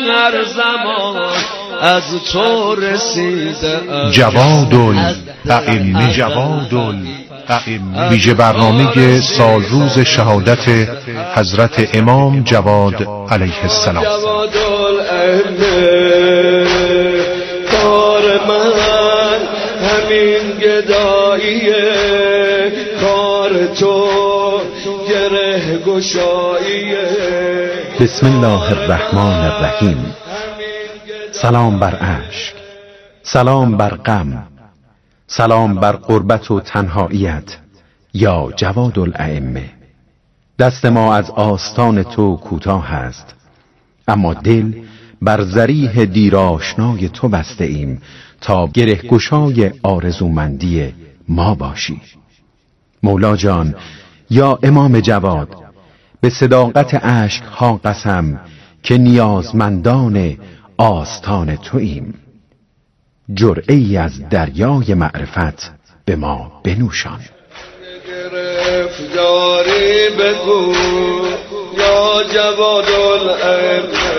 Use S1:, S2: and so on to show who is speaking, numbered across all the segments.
S1: هر زمان از تو رسیده
S2: جوادالائمه ویژه برنامه سالروز شهادت حضرت امام جواد علیه السلام.
S1: کار من همین گداییه، کار تو گره گشاییه.
S3: بسم الله الرحمن الرحیم. سلام بر اشک، سلام بر غم، سلام بر غربت و تنهاییت یا جوادالائمه. دست ما از آستان تو کوتاه است، اما دل بر ذریح دیرآشنای تو بسته ایم تا گرهگشای آرزومندی ما باشی. مولا جان، یا امام جواد، به صداقت اشک ها قسم که نیازمندان آستان توییم. جرعه‌ای از دریای معرفت به ما بنوشان.
S1: گرفتاری بگو یا جوادالائمه،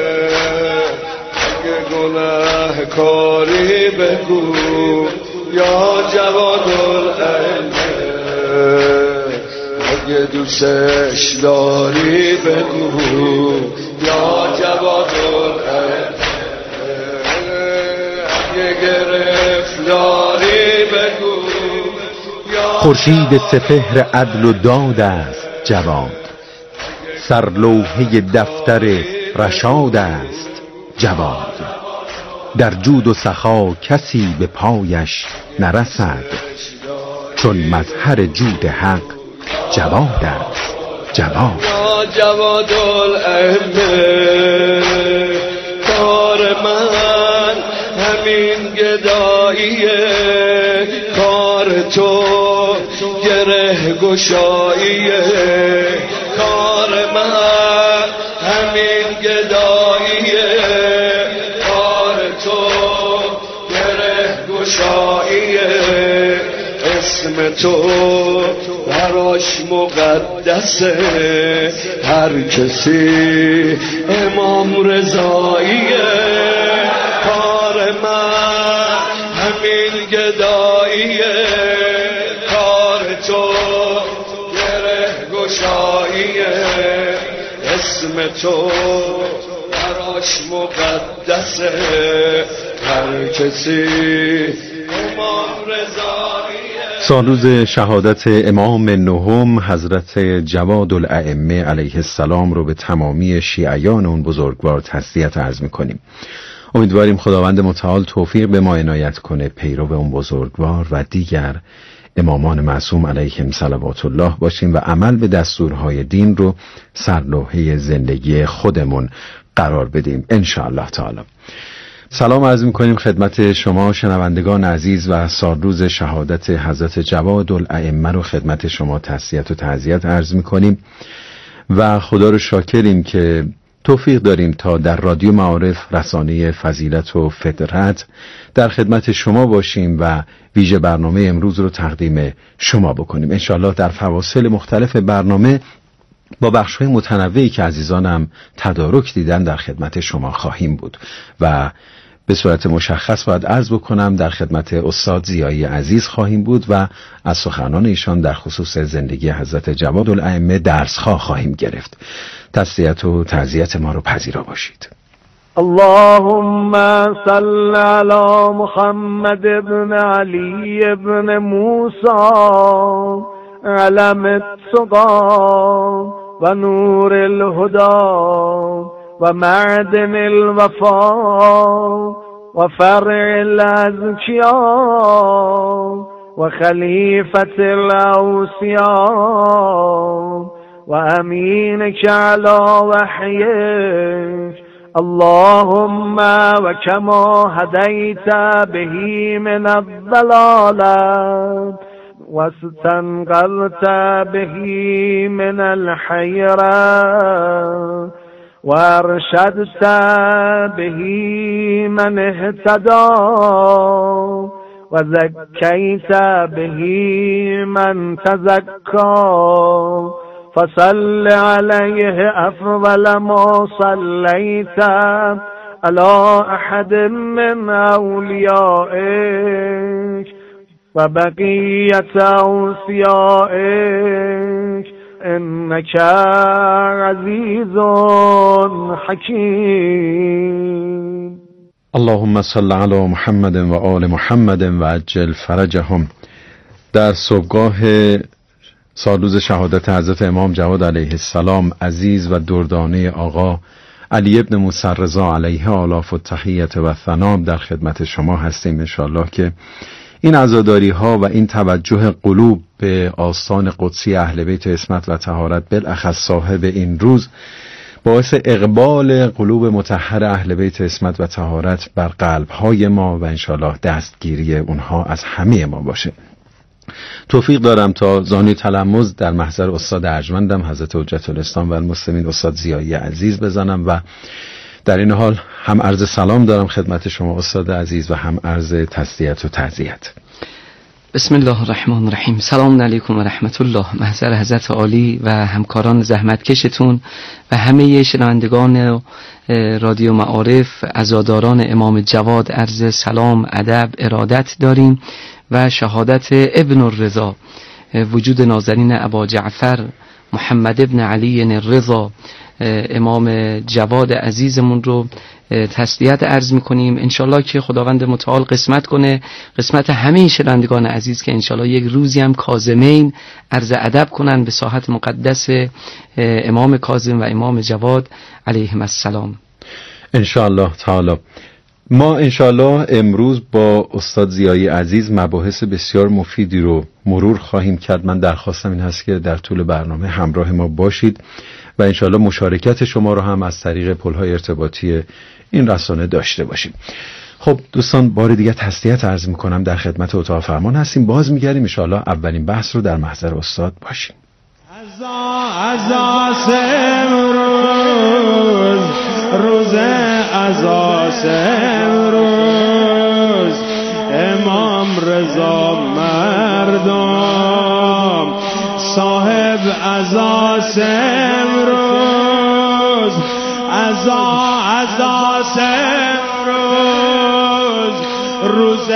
S1: اگه گناه کاری بگو یا جوادالائمه، اگه دوستش داری بگو یا جوادالائمه، اگه گرفتاری بگو.
S3: خورشید سپهر عدل و داد است جواد، سرلوحه دفتر رشاد است جواد. در جود و سخا کسی به پایش نرسد، چون مظهر جود حق جواد است جواد.
S1: یا جوادالائمه، کار من همین گداییه، کار تو گره گشاییه، کار من همین گداییه، کار تو گره گشاییه. اسم تو براش مقدسه، هر کسی امام رضاییه، کار من همین گداییه، کار تو گره گشاییه. اسم تو براش مقدسه، هر کسی امام رضاییه.
S3: سالروز شهادت امام نهم حضرت جوادالائمه علیه السلام رو به تمامی شیعیان اون بزرگوار تسلیت عرض می‌کنیم. امیدواریم خداوند متعال توفیق به ما عنایت کنه پیرو اون بزرگوار و دیگر امامان معصوم علیهم صلوات الله باشیم و عمل به دستورهای دین رو سرلوحه زندگی خودمون قرار بدیم ان شاء الله تعالی. سلام عرض می‌کنیم خدمت شما شنوندگان عزیز و سالروز شهادت حضرت جوادالائمه رو خدمت شما تسلیت و تعزیت عرض می‌کنیم و خدا رو شاکریم که توفیق داریم تا در رادیو معارف رسانه فضیلت و فطرت در خدمت شما باشیم و ویژه برنامه امروز رو تقدیم شما بکنیم. انشاءالله در فواصل مختلف برنامه با بخش‌های متنوعی که عزیزانم تدارک دیدن در خدمت شما خواهیم بود و به صورت مشخص باید عرض بکنم در خدمت استاد ضیایی عزیز خواهیم بود و از سخنان ایشان در خصوص زندگی حضرت جوادالائمه درس‌ها خواهیم گرفت. تسلیت و تعزیت ما رو پذیرا باشید.
S4: اللهم صل علی محمد ابن علی ابن موسی علم التقى و نور الهدى و معدن الوفا و فرع الازکیا و خلیفة الاوصیا و امینك علی وحیک. اللهم و کما هدیت به من الضلالة و استنقذت به من الحیرة و ارشدت به من اهتدى و زکیت به من تزکى فصل عليه أفضل ما صليت على أحد من أوليائك وبقية أوصيائك إنك عزيز حكيم.
S3: اللهم صل علی محمد و آل محمد و عجل فرجهم. در صبحگاه سالروز شهادت حضرت امام جواد علیه السلام عزیز و دردانه آقا علی ابن موسی رضا علیه آلاف و تحیت و ثنا در خدمت شما هستیم. انشاءالله که این عزاداری ها و این توجه قلوب به آستان قدسی اهل بیت عصمت و طهارت، بالاخص صاحب این روز، باعث اقبال قلوب مطهر اهل بیت عصمت و طهارت بر قلب‌های ما و انشاءالله دستگیری اونها از همه ما باشه. توفیق دارم تا زانوی تلمذ در محضر استاد ارجمندم حضرت حجت الاسلام و المسلمین استاد ضیایی عزیز بزنم و در این حال هم عرض سلام دارم خدمت شما استاد عزیز و هم عرض تسلیت و تعزیت.
S5: بسم الله الرحمن الرحیم. سلام علیکم و رحمت الله. محضر حضرت عالی و همکاران زحمتکشتون و همه شنوندگان رادیو معارف، عزاداران امام جواد عرض سلام، ادب، ارادت داریم و شهادت ابن الرضا، وجود نازنین ابا جعفر محمد ابن علی الرضا امام جواد عزیزمون رو تسلیت عرض میکنیم. انشالله که خداوند متعال قسمت کنه، قسمت همه شنوندگان عزیز که انشالله یک روزی هم کاظمین عرض ادب کنن به ساحت مقدس امام کاظم و امام جواد علیهم السلام
S3: انشالله تعالی. ما انشالله امروز با استاد ضیایی عزیز مباحث بسیار مفیدی رو مرور خواهیم کرد. من درخواستم این هست که در طول برنامه همراه ما باشید و انشالله مشارکت شما رو هم از طریق پل‌های ارتباطی این رسانه داشته باشیم. خب دوستان، بار دیگه تسلیت عرض میکنم، در خدمت اتاق فرمان هستیم. باز میگردیم انشالله اولین بحث رو در محضر استاد باشیم.
S1: روز عزاس امروز امام رضا مردم صاحب عزاس امروز عزاس امروز روز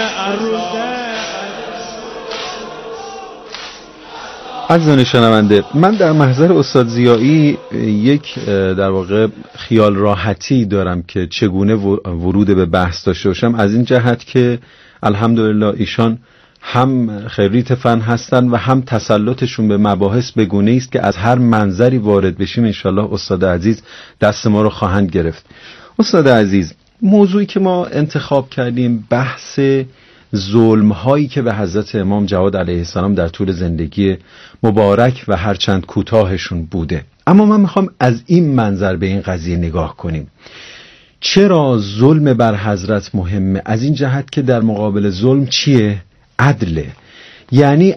S3: عزیزان شنونده، من در محضر استاد ضیایی یک در واقع خیال راحتی دارم که چگونه ورود به بحث داشته باشم، از این جهت که الحمدلله ایشان هم خریت فن هستن و هم تسلطشون به مباحث به گونه‌ای است که از هر منظری وارد بشیم انشالله استاد عزیز دست ما رو خواهند گرفت. استاد عزیز، موضوعی که ما انتخاب کردیم بحث ظلم هایی که به حضرت امام جواد علیه السلام در طول زندگی مبارک و هرچند کوتاهشون بوده. اما من میخوام از این منظر به این قضیه نگاه کنیم. چرا ظلم بر حضرت مهمه؟ از این جهت که در مقابل ظلم چیه؟ عدله. یعنی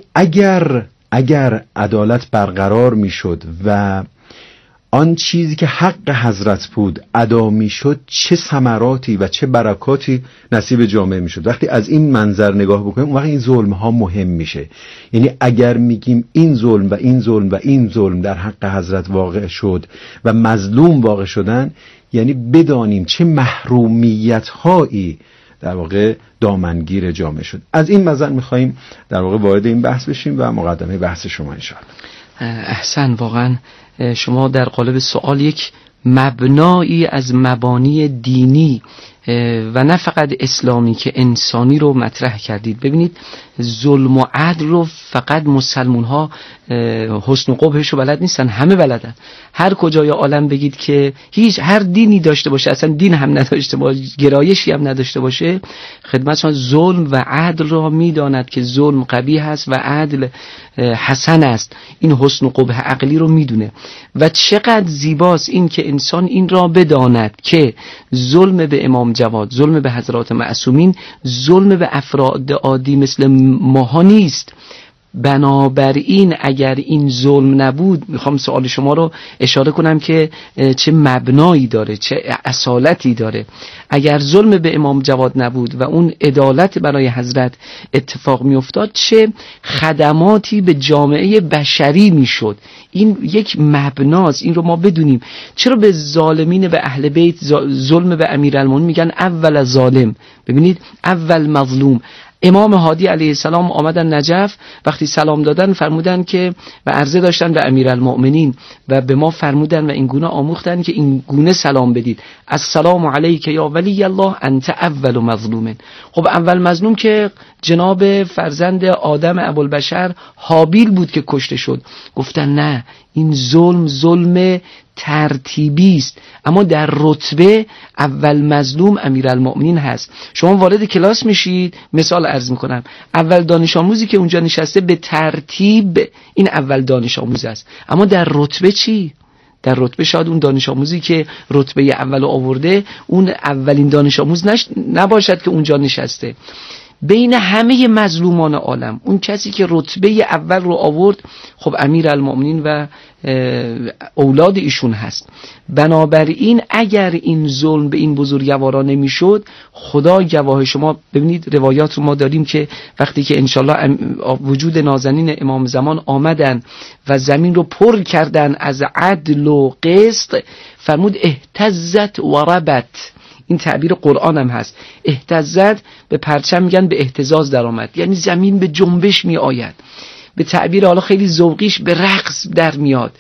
S3: اگر عدالت برقرار میشد و آن چیزی که حق حضرت بود ادا میشد، چه ثمراتی و چه برکاتی نصیب جامعه میشد. وقتی از این منظر نگاه بکنیم اون وقت این ظلم ها مهم میشه. یعنی اگر میگیم این ظلم و این ظلم و این ظلم در حق حضرت واقع شد و مظلوم واقع شدن، یعنی بدانیم چه محرومیت هایی در واقع دامنگیر جامعه شد. از این منظر میخواییم در واقع وارد این بحث بشیم و مقدمه بحث شما انشاءالله.
S5: احسن. واقعا شما در قالب سوال یک مبنایی از مبانی دینی و نه فقط اسلامی که انسانی رو مطرح کردید. ببینید، ظلم و عدل رو فقط مسلمون ها حسن و قبحش رو بلد نیستن، همه بلدن. هر کجای عالم بگید که هر دینی داشته باشه، اصلا دین هم نداشته باشه، گرایشی هم نداشته باشه، خدمتشان ظلم و عدل را میداند که ظلم قبیح است و عدل حسن است. این حسن و قبح عقلی رو میدونه و چقدر زیباست این که انسان این را بداند که ظلم به امام جواد، ظلم به حضرات معصومین، ظلم به افراد عادی مثل ماها نیست، بنابراین اگر این ظلم نبود، میخوام سوال شما رو اشاره کنم که چه مبنایی داره، چه اصالتی داره. اگر ظلم به امام جواد نبود و اون عدالت برای حضرت اتفاق میافتاد، چه خدماتی به جامعه بشری میشد. این یک مبناست، این رو ما بدونیم. چرا به ظالمین به اهل بیت ظلم به امیرالمومنین میگن اول ظالم؟ ببینید، اول مظلوم. امام هادی علیه السلام آمدن نجف، وقتی سلام دادن فرمودن که و عرضه داشتن به امیرالمؤمنین و به ما فرمودن و این گونه آموختن که این گونه سلام بدید: السلام علیک یا ولی الله انت اول مظلوم. خب اول مظلوم که جناب فرزند آدم ابوالبشر حابیل بود که کشته شد. گفتن نه، این ظلم ترتیبی است، اما در رتبه اول مظلوم امیرالمؤمنین هست. شما وارد کلاس میشید، مثال عرض میکنم، اول دانش آموزی که اونجا نشسته به ترتیب این اول دانش آموز است، اما در رتبه چی؟ در رتبه شاید اون دانش آموزی که رتبه اول آورده اون اولین دانش آموز نباشد که اونجا نشسته. بین همه مظلومان عالم اون کسی که رتبه اول رو آورد خب امیرالمؤمنین و اولاد ایشون هست. بنابراین اگر این ظلم به این بزرگوارا نمیشد، خدا گواه شما، ببینید روایات رو ما داریم که وقتی که انشالله وجود نازنین امام زمان آمدن و زمین رو پر کردن از عدل و قسط، فرمود اهتزت و ربت. این تعبیر قرآن هم هست. اهتزت به پرچم میگن به اهتزاز در آمد، یعنی زمین به جنبش می آید. به تعبیر حالا خیلی ذوقیش به رقص در میاد.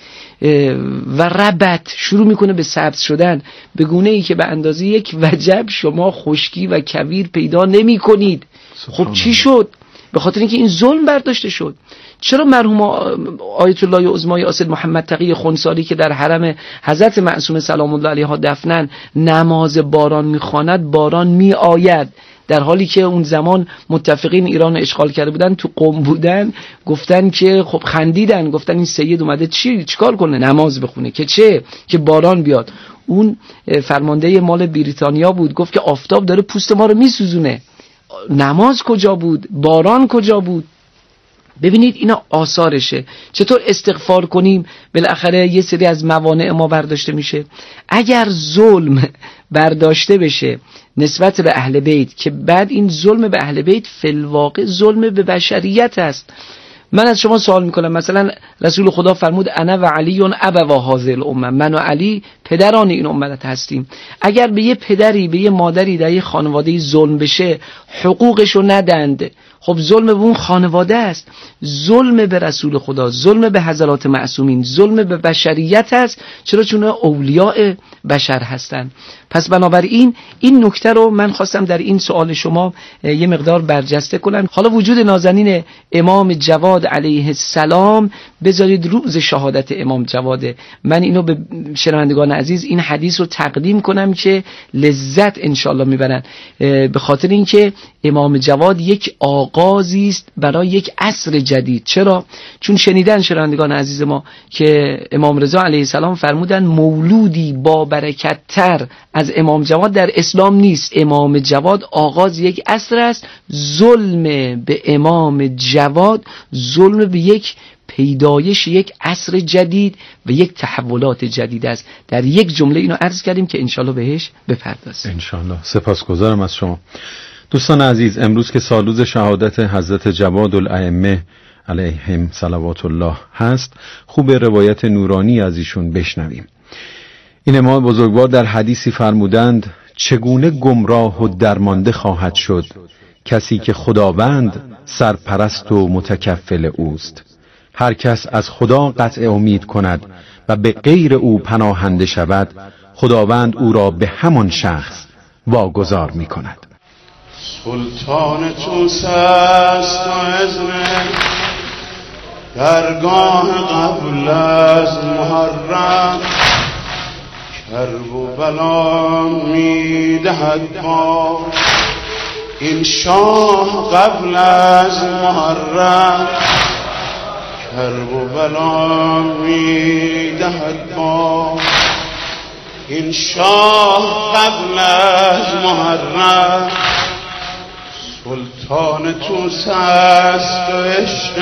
S5: و ربت شروع میکنه به سبز شدن، به گونه ای که به اندازه یک وجب شما خشکی و کویر پیدا نمی کنید. خب چی شد؟ به خاطر اینکه این ظلم برداشته شد. چرا مرحوم آیت الله عظمای آصل محمد تقی خنساری که در حرم حضرت معصومه سلام الله علیها دفنن نماز باران میخواند باران میآید، در حالی که اون زمان متفقین ایران رو اشغال کرده بودن، تو قم بودن، گفتن که خب خندیدن، گفتن این سید اومده چیکار کنه؟ نماز بخونه که چه؟ که باران بیاد. اون فرمانده مال بریتانیا بود، گفت که آفتاب داره پوست ما رو میسوزونه. نماز کجا بود؟ باران کجا بود؟ ببینید اینا آثارشه. چطور استغفار کنیم بالاخره یه سری از موانع ما برداشته میشه. اگر ظلم برداشته بشه نسبت به اهل بیت، که بعد این ظلم به اهل بیت فی الواقع ظلم به بشریت است. من از شما سوال میکنم، مثلا رسول خدا فرمود انا و علی ابوا هذه الامه، من و علی پدران این امت هستیم. اگر به یه پدری، به یه مادری در یه خانواده‌ای ظلم بشه، حقوقشو ندند، خب ظلم به اون خانواده است. ظلم به رسول خدا، ظلم به حضرات معصومین، ظلم به بشریت است. چرا؟ چون اولیاء بشر هستند. پس بنابراین این نکته رو من خواستم در این سوال شما یه مقدار برجسته کنم. حالا وجود نازنین امام جواد علیه السلام، بذارید روز شهادت امام جواده. من اینو به شنوندگان عزیز این حدیث رو تقدیم کنم که لذت انشالله میبرن، به خاطر اینکه امام جواد یک آغازی است برای یک عصر جدید. چرا؟ چون شنیدن شنوندگان عزیز ما که امام رضا علیه السلام فرمودن مولودی با برکت تر از امام جواد در اسلام نیست. امام جواد آغاز یک عصر است. ظلم به امام جواد ظلم به یک پیدایش یک عصر جدید و یک تحولات جدید است. در یک جمله اینو عرض کردیم که انشالله بهش بپردازیم.
S3: انشالله. سپاسگزارم از شما. دوستان عزیز، امروز که سالروز شهادت حضرت جواد الائمه علیهم صلوات الله هست، خوب روایت نورانی از ایشون بشنویم. این امام بزرگوار در حدیثی فرمودند چگونه گمراه و درمانده خواهد شد کسی که خداوند سرپرست و متکفل اوست. هر کس از خدا قطع امید کند و به غیر او پناهنده شود، خداوند او را به همان شخص واگذار می کند.
S1: سلطان توس است و اذن درگاه قبل از محرم، کرب و بلا می دهد ما این شاه قبل از محرم، کرب و بلا می دهد ما این شاه قبل از محرم. سلطان سلطان توس است و عشق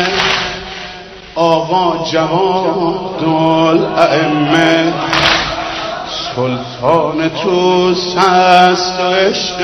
S1: آقا جواد الائمه. سلطان توس است و عشق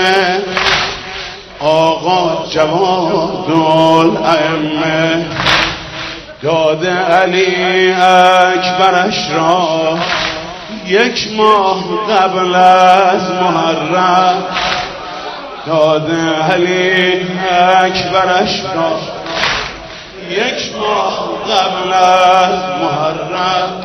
S1: آقا جواد الائمه. داده علی اکبرش را 1 ماه قبل از محرم. داده علی اکبرش را 1 ماه قبل از محرم.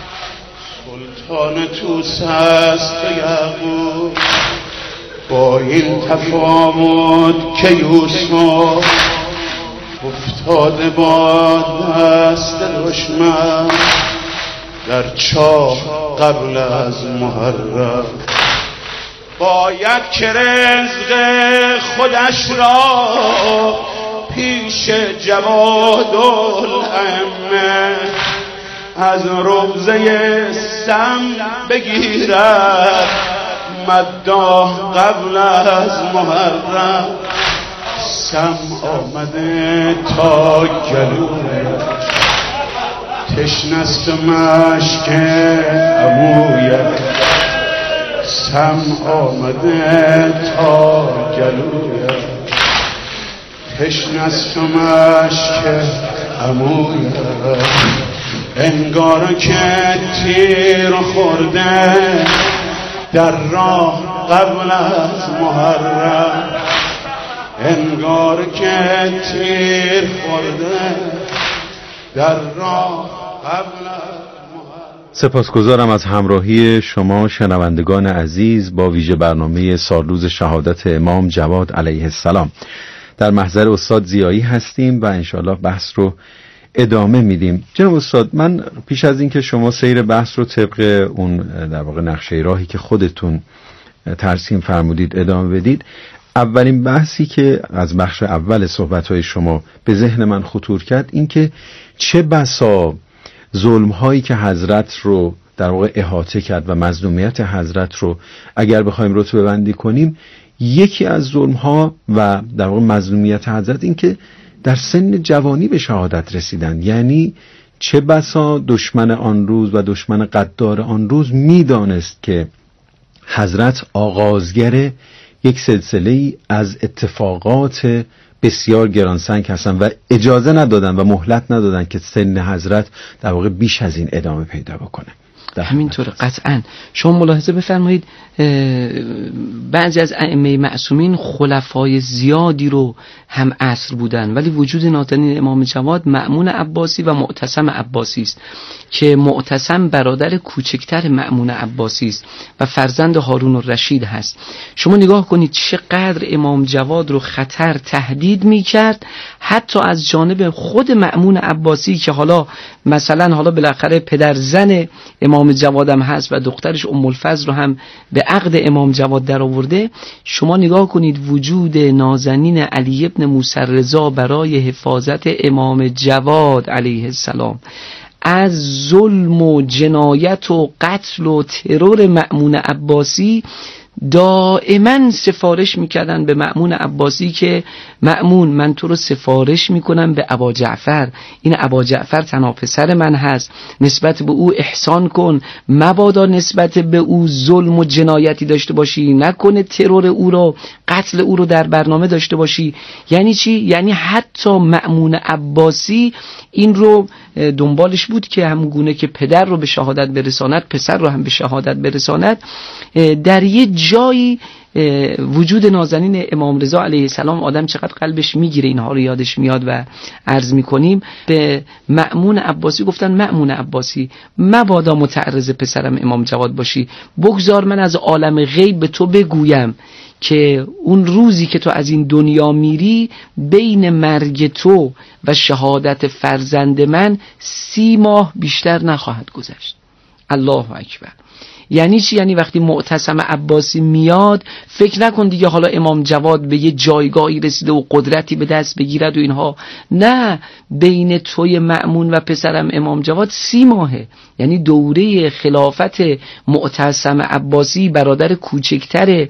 S1: سلطان توس است و یعقوب با این تفاوت که یوسف افتاده با دست دشمن در چاه قبل از محرم. باید که رزق خودش را پیش جواد الائمه از ربزه سم بگیرد مداح قبل از محرم. سم آمده تا گلویش تشنست مشک عمویش. سم آمده تا گلویش تشنست مشک عمویش. انگار که تیر خورده در راه قبل از محرم. انگار که تیر خورده در راه قبل از محرم.
S3: سپاسگزارم از همراهی شما شنوندگان عزیز با ویژه برنامه سالروز شهادت امام جواد علیه السلام. در محضر استاد ضیایی هستیم و انشاءالله بحث رو ادامه میدیم. جناب استاد، من پیش از این که شما سیر بحث رو طبق اون در واقع نقشه راهی که خودتون ترسیم فرمودید ادامه بدید، اولین بحثی که از بخش اول صحبت‌های شما به ذهن من خطور کرد این که چه بسا ظلم‌هایی که حضرت رو در واقع احاطه کرد و مظلومیت حضرت رو اگر بخوایم رتبه بندی کنیم، یکی از ظلم‌ها و در واقع مظلومیت حضرت این که در سن جوانی به شهادت رسیدن. یعنی چه بسا دشمن آن روز و دشمن قدار آن روز میدانست که حضرت آغازگر یک سلسله از اتفاقات بسیار گرانسنگ هستن و اجازه ندادن و مهلت ندادن که سن حضرت در واقع بیش از این ادامه پیدا بکنه.
S5: همینطور قطعا. شما ملاحظه بفرمایید بعضی از ائمه معصومین خلفای زیادی رو هم عصر بودن، ولی وجود نازنین امام جواد مأمون عباسی و معتصم عباسی است که معتصم برادر کوچکتر مأمون عباسی است و فرزند هارون الرشید هست. شما نگاه کنید چقدر امام جواد رو خطر تهدید می‌کرد، حتی از جانب خود مأمون عباسی که حالا بالاخره پدر زن امام جواد هم هست و دخترش ام الفضل رو هم به عقد امام جواد در آورده. شما نگاه کنید وجود نازنین علی ابن موسی رضا برای حفاظت امام جواد علیه السلام از ظلم و جنایت و قتل و ترور مأمون عباسی دائما سفارش میکردن به مأمون عباسی که مأمون من تو رو سفارش میکنم به ابا جعفر، این ابا جعفر تنها پسر من هست، نسبت به او احسان کن، مبادا نسبت به او ظلم و جنایتی داشته باشی، نکنه ترور او رو قتل او رو در برنامه داشته باشی. یعنی چی؟ یعنی حتی مأمون عباسی این رو دنبالش بود که همگونه که پدر رو به شهادت برساند پسر رو هم به شهادت برساند. در یه جایی وجود نازنین امام رضا علیه السلام آدم چقدر قلبش میگیره اینها رو یادش میاد و عرض میکنیم به مأمون عباسی گفتن مأمون عباسی مبادا متعرض پسرم امام جواد باشی، بگذار من از عالم غیب به تو بگویم که اون روزی که تو از این دنیا میری بین مرگ تو و شهادت فرزند من 30 ماه بیشتر نخواهد گذشت. الله اکبر. یعنی چی؟ یعنی وقتی معتصم عباسی میاد فکر نکن دیگه حالا امام جواد به یه جایگاهی رسیده و قدرتی به دست بگیرد و اینها. نه، بین توی مأمون و پسرم امام جواد 30 ماهه. یعنی دوره خلافت معتصم عباسی، برادر کوچکتر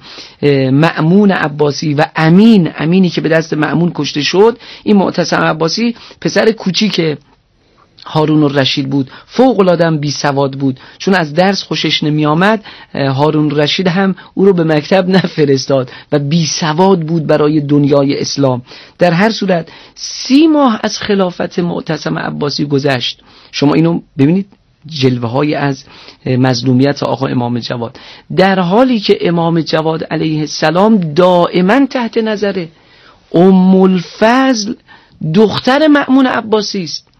S5: مأمون عباسی و امینی که به دست مأمون کشته شد، این معتصم عباسی پسر کوچیک هارون الرشید بود. فوق العاده بی سواد بود، چون از درس خوشش نمی آمد. هارون الرشید هم او رو به مکتب نفرستاد و بی سواد بود برای دنیای اسلام. در هر صورت 30 ماه از خلافت معتصم عباسی گذشت. شما اینو ببینید، جلوه های از مظلومیت آقا امام جواد، در حالی که امام جواد علیه السلام دائما تحت نظره. ام الفضل دختر مأمون عباسی است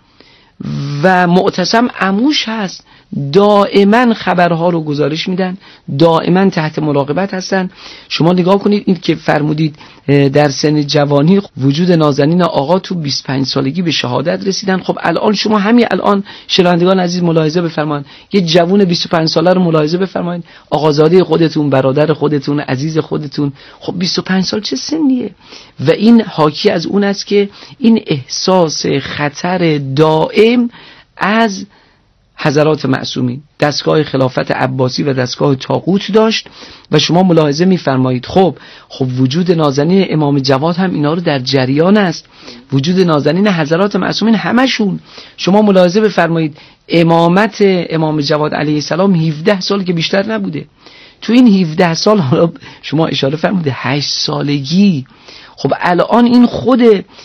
S5: و معتصم عموش هست، دائما خبرها رو گزارش میدن، دائما تحت مراقبت هستن. شما نگاه کنید این که فرمودید در سن جوانی وجود نازنین آقا تو 25 سالگی به شهادت رسیدن. خب الان شما همین الان شنوندگان عزیز ملاحظه بفرمایید، یه جوون 25 ساله رو ملاحظه بفرمایید، آقازاده خودتون، برادر خودتون، عزیز خودتون. خب 25 سال چه سنیه؟ و این حاکی از اون است که این احساس خطر دائم از حضرات معصومین، دستگاه خلافت عباسی و دستگاه طاغوت داشت. و شما ملاحظه می‌فرمایید خب وجود نازنین امام جواد هم اینا رو در جریان است، وجود نازنین حضرات معصومین همشون. شما ملاحظه بفرمایید امامت امام جواد علیه السلام 17 سال که بیشتر نبوده. تو این 17 سال حالا شما اشاره فرمودید 8 سالگی. خب الان این خود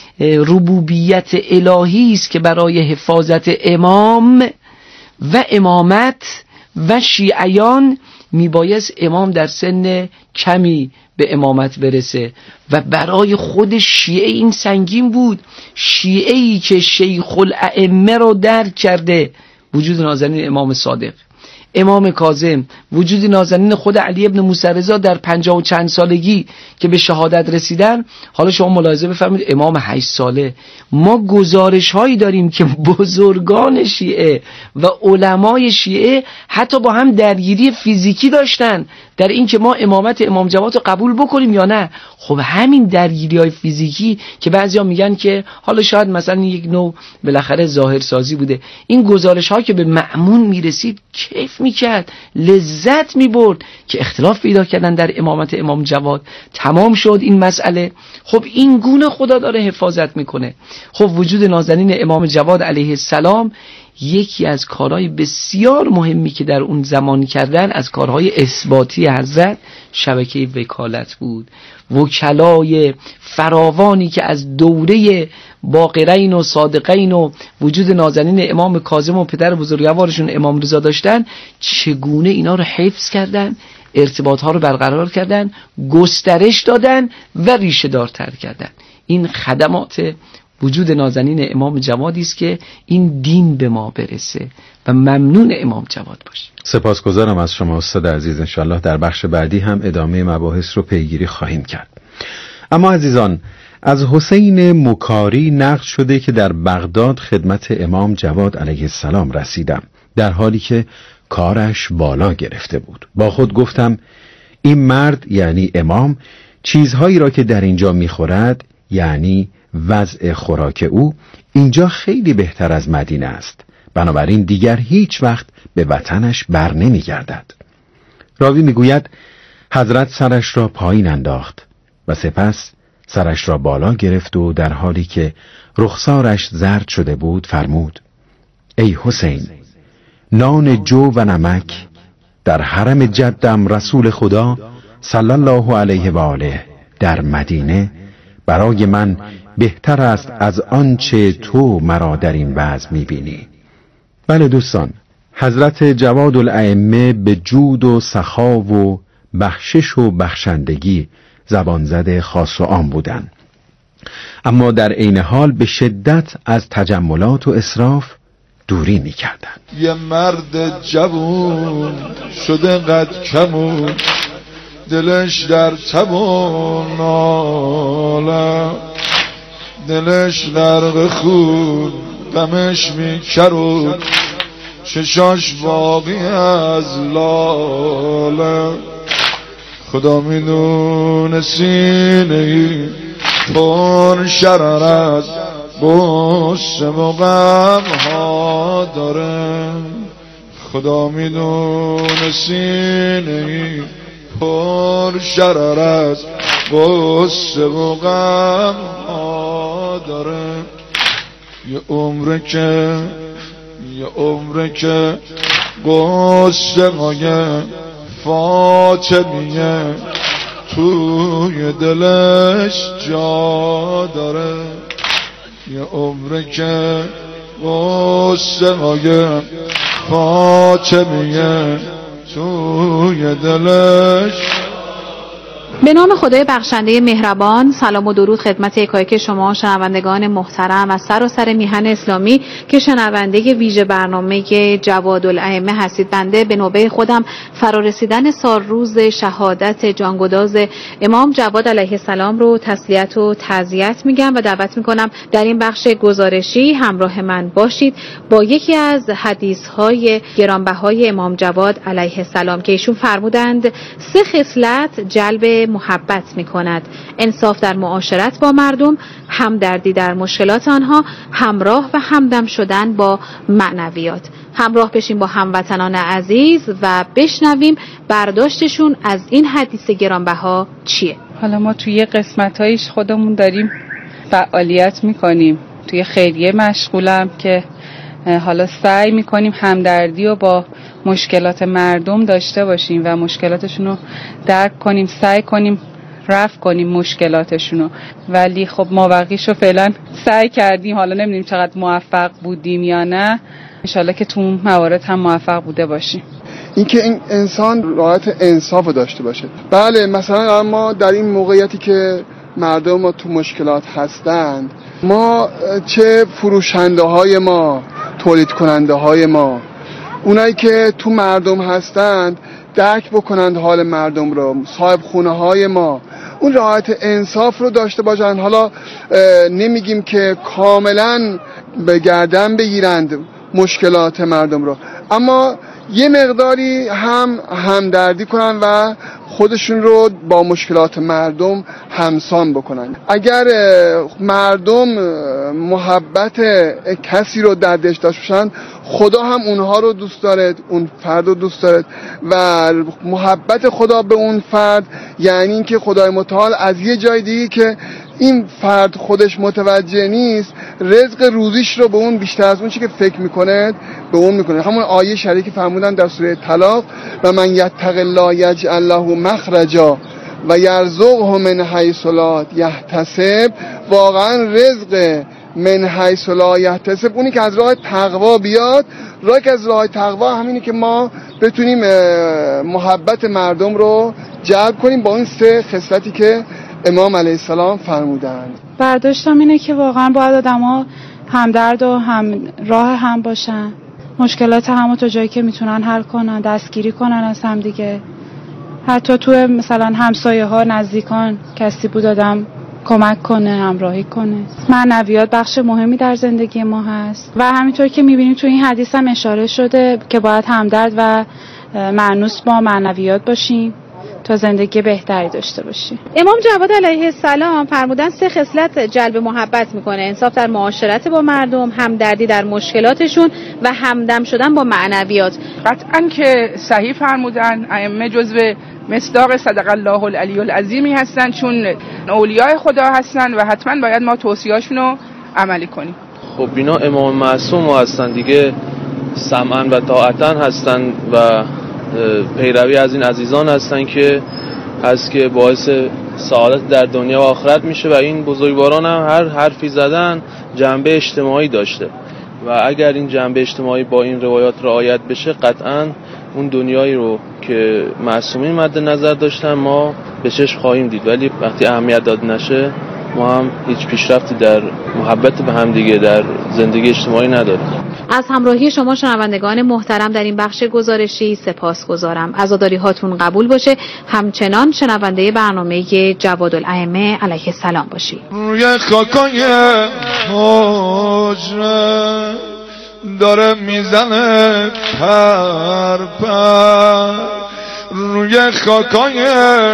S5: ربوبیت الهی است که برای حفاظت امام و امامت و شیعیان میبایست امام در سن کمی به امامت برسه و برای خود شیعه این سنگین بود. شیعه‌ای که شیخ الائمه رو درک کرده، وجود نازنین امام صادق، امام کاظم، وجود نازنین خود علی ابن موسی رضا در 50 و چند سالگی که به شهادت رسیدن. حالا شما ملاحظه بفرمایید امام 8 ساله. ما گزارش هایی داریم که بزرگان شیعه و علمای شیعه حتی با هم درگیری فیزیکی داشتن در این که ما امامت امام جواد رو قبول بکنیم یا نه. خب همین درگیری های فیزیکی که بعضیا میگن که حالا شاید مثلا یک نوع بالاخره ظاهرسازی بوده، این گزارش ها که به مأمون میرسید کیف میکرد، لذت میبرد که اختلاف پیدا کردن در امامت امام جواد. تمام شد این مسئله. خب این گونه خدا داره حفاظت میکنه. خب وجود نازنین امام جواد علیه السلام یکی از کارهای بسیار مهمی که در اون زمان کردن، از کارهای اثباتی حضرت، شبکه وکالت بود. وکلای فراوانی که از دوره باقرین و صادقین و وجود نازنین امام کاظم و پدر بزرگوارشون امام رضا داشتن، چگونه اینا رو حفظ کردن، ارتباط ها رو برقرار کردن، گسترش دادن و ریشه دارتر کردن. این خدمات وجود نازنین امام جوادی است که این دین به ما برسه و ممنون امام جواد باشیم.
S3: سپاسگزارم از شما استاد عزیز. انشالله در بخش بعدی هم ادامه مباحث رو پیگیری خواهیم کرد. اما عزیزان، از حسین مکاری نقل شده که در بغداد خدمت امام جواد علیه السلام رسیدم، در حالی که کارش بالا گرفته بود. با خود گفتم این مرد یعنی امام چیزهایی را که در اینجا میخورد، یعنی وضع خوراک او، اینجا خیلی بهتر از مدینه است، بنابراین دیگر هیچ وقت به وطنش بر نمی گردد. راوی میگوید حضرت سرش را پایین انداخت و سپس سرش را بالا گرفت و در حالی که رخسارش زرد شده بود فرمود: ای حسین، نان جو و نمک در حرم جدم رسول خدا صلی الله علیه و آله در مدینه برای من بهتر است از آنچه تو مرا در این وضع میبینی. بله دوستان، حضرت جواد الائمه به جود و سخا و بخشش و بخشندگی زبان زده خاص و عام بودند، اما در عین حال به شدت از تجملات و اسراف دوری میکردند.
S6: یه مرد جوون شده قد کمون، دلش در تبون ناله، دلش غرق خون غمش میکرد، چشاش باقی از لاله. خدا میدونه سینه‌ای پر شرر از غصه و غم ها داره. خدا میدونه سینه‌ای پر شرر از غصه و غم ها داره. یه عمره که غصه های فاطمیه توی دلش جا داره. یه عمره که غصه های فاطمیه توی دلش.
S7: به نام خدای بخشنده مهربان، سلام و درود خدمت یکایک شما شنوندگان محترم از سراسر میهن اسلامی که شنونده ویژه برنامه جوادالائمه هستید. بنده به نوبه خودم فرارسیدن سالروز شهادت جانگداز امام جواد علیه السلام رو تسلیت و تعزیت میگم و دعوت میکنم در این بخش گزارشی همراه من باشید با یکی از حدیث‌های گرانبهای امام جواد علیه السلام که ایشون فرمودند 3 خصلت جلب محبت می کند: انصاف در معاشرت با مردم، همدردی در مشکلات آنها، همراه و همدم شدن با معنویات. همراه بشیم با هموطنان عزیز و بشنویم برداشتشون از این حدیث گرانبها چیه.
S8: حالا ما توی قسمت‌هایش خودمون داریم فعالیت می‌کنیم، توی خیریه مشغولم که حالا سعی می‌کنیم همدردی و با مشکلات مردم داشته باشیم و مشکلاتشون رو درک کنیم، سعی کنیم رفع کنیم مشکلاتشون رو. ولی خب مابقیش رو فعلا سعی کردیم، حالا نمیدونیم چقدر موفق بودیم یا نه. انشالله که تو موارد هم موفق بوده باشیم.
S9: اینکه این انسان رعایت انصاف داشته باشه. بله، مثلا ما در این موقعیتی که مردم ما تو مشکلات هستند، ما چه فروشنده های ما، تولید کننده های ما، اونایی که تو مردم هستند درک بکنند حال مردم رو، صاحب خونه های ما اون رعایت انصاف رو داشته باشند. حالا نمیگیم که کاملا به گردن بگیرند مشکلات مردم رو، اما یه مقداری همدردی کنن و خودشون رو با مشکلات مردم همسان بکنن. اگر مردم محبت کسی رو در دلش داشته باشن، خدا هم اونها رو دوست دارد، اون فرد رو دوست دارد و محبت خدا به اون فرد یعنی این که خدای متعال از یه جای دیگه که این فرد خودش متوجه نیست رزق روزیش رو به اون بیشتر از اون چی که فکر میکنه به اون میکنه. همون آیه شریعی فرمودن در سوره طلاق و من یتق الله یجعل له مخرجا و یرزقه من حیث لا یحتسب. واقعا رزق من حیث لا یحتسب اونی که از راه تقوا بیاد. راه که از راه تقوا همینی که ما بتونیم محبت مردم رو جلب کنیم با این 3 خصلتی که امام علیه السلام فرمودند.
S8: برداشتم اینه که واقعا باید آدم‌ها همدرد و هم راه هم باشن، مشکلات همو تا جایی که میتونن حل کنن، دستگیری کنن از هم دیگه. حتی تو مثلا همسایه ها، نزدیکان کسی بود آدم کمک کنه، همراهی کنه. معنویات بخش مهمی در زندگی ما هست و همینطور که میبینیم تو این حدیث هم اشاره شده که باید همدرد و مانوس با معنویات باشیم تا زندگی بهتری داشته باشیم.
S7: امام جواد علیه السلام فرمودن 3 خصلت جلب محبت میکنه: انصاف در معاشرت با مردم، همدردی در مشکلاتشون و همدم شدن با معنویات.
S10: قطعاً که صحیح فرمودن. ائمه جزو مصداق صدق الله العلی العظیمی هستن، چون اولیاء خدا هستن و حتما باید ما توصیه‌هاشون رو عملی کنیم.
S11: خب اینا امام معصوم هستن دیگه، سمعاً و طاعتاً هستن و پیروی از این عزیزان هستن که هست که باعث سعادت در دنیا و آخرت میشه و این بزرگواران هم هر حرفی زدن جنبه اجتماعی داشته و اگر این جنبه اجتماعی با این روایات رعایت بشه قطعاً اون دنیایی رو که معصومین مد نظر داشتن ما به چشم خواهیم دید، ولی وقتی اهمیت داد نشه ما هم هیچ پیشرفتی در محبت به هم دیگه در زندگی اجتماعی نداریم.
S7: از همراهی شما شنوندگان محترم در این بخش گزارشی سپاسگزارم. عزاداری هاتون قبول باشه. همچنان شنونده برنامه جوادالائمه علیه السلام باشید.
S6: روی خاکای حجره داره میزنه پر پر روی خاکای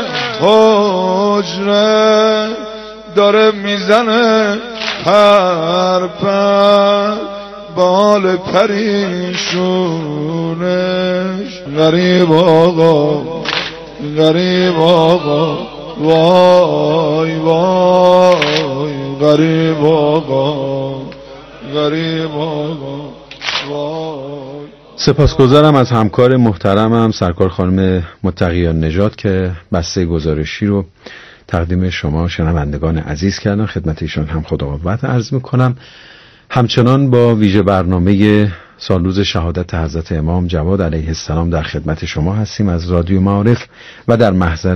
S6: حجره، داره میزنه پر پر بال پریشونش. غریب آقا غریب آقا وای وای، غریب آقا غریب آقا وای.
S3: سپاسگزارم از همکار محترمم سرکار خانم متقیان نژاد که بسته گزارشی رو تقدیم شما شنوندگان عزیز کردن. خدمت ایشان هم خدا قوت عرض میکنم. همچنان با ویژه برنامه سالروز شهادت حضرت امام جواد علیه السلام در خدمت شما هستیم از رادیو معارف و در محضر